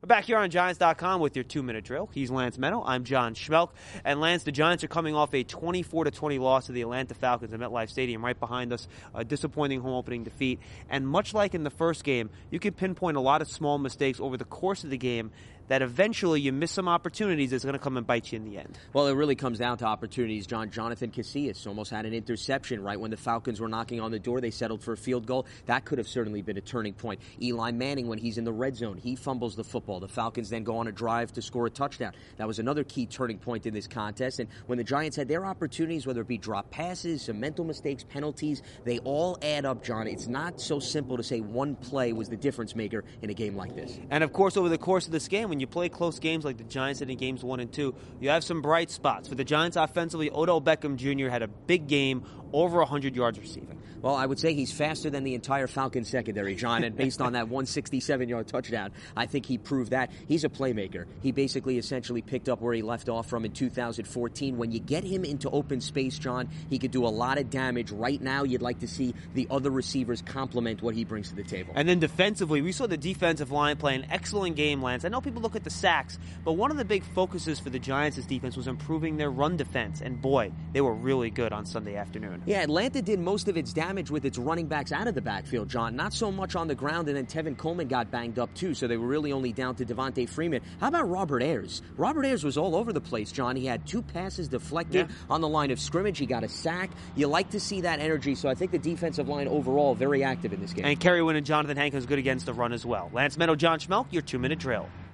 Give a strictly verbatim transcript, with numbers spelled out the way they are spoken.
Back here on Giants dot com with your two-minute drill. He's Lance Meadow. I'm John Schmelk. And Lance, the Giants are coming off a twenty-four to twenty loss to the Atlanta Falcons at MetLife Stadium. Right behind us, a disappointing home opening defeat. And much like in the first game, you can pinpoint a lot of small mistakes over the course of the game that eventually you miss some opportunities that's going to come and bite you in the end. Well, it really comes down to opportunities, John. Jonathan Casillas almost had an interception right when the Falcons were knocking on the door. They settled for a field goal. That could have certainly been a turning point. Eli Manning, when he's in the red zone, he fumbles the football. The Falcons then go on a drive to score a touchdown. That was another key turning point in this contest. And when the Giants had their opportunities, whether it be drop passes, some mental mistakes, penalties, they all add up, John. It's not so simple to say one play was the difference maker in a game like this. And, of course, over the course of this game, when you play close games like the Giants did in games one and two, you have some bright spots. For the Giants offensively, Odell Beckham Junior had a big game, over one hundred yards receiving. Well, I would say he's faster than the entire Falcons secondary, John, and based on that one hundred sixty-seven yard touchdown, I think he proved that. He's a playmaker. He basically essentially picked up where he left off from in two thousand fourteen. When you get him into open space, John, he could do a lot of damage. Right now, you'd like to see the other receivers complement what he brings to the table. And then defensively, we saw the defensive line play an excellent game, Lance. I know people look at the sacks, but one of the big focuses for the Giants' defense was improving their run defense. And boy, they were really good on Sunday afternoon. Yeah, Atlanta did most of its damage with its running backs out of the backfield, John. Not so much on the ground, and then Tevin Coleman got banged up too, so they were really only down to Devontae Freeman. How about Robert Ayers? Robert Ayers was all over the place, John. He had two passes deflected yeah. on the line of scrimmage. He got a sack. You like to see that energy, so I think the defensive line overall very active in this game. And Kerry Wynn and Jonathan Hankins good against the run as well. Lance Meadow, John Schmelk, your two-minute drill.